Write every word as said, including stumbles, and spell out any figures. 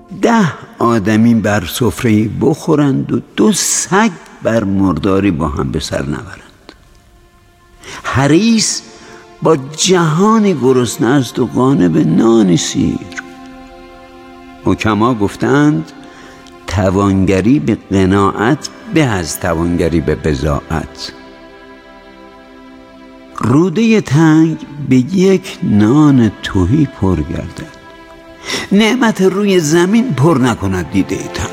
ده آدمی بر سفره بخورند و دو سگ بر مرداری با هم به سر نبرند. حریص با جهانی گرسنه است و قانع به نانی سیر. حکما گفتند توانگری به قناعت به از توانگری به بضاعت. روده تنگ به یک نان تهی پر گردد، نعمت روی زمین پر نکند دیده تنگ.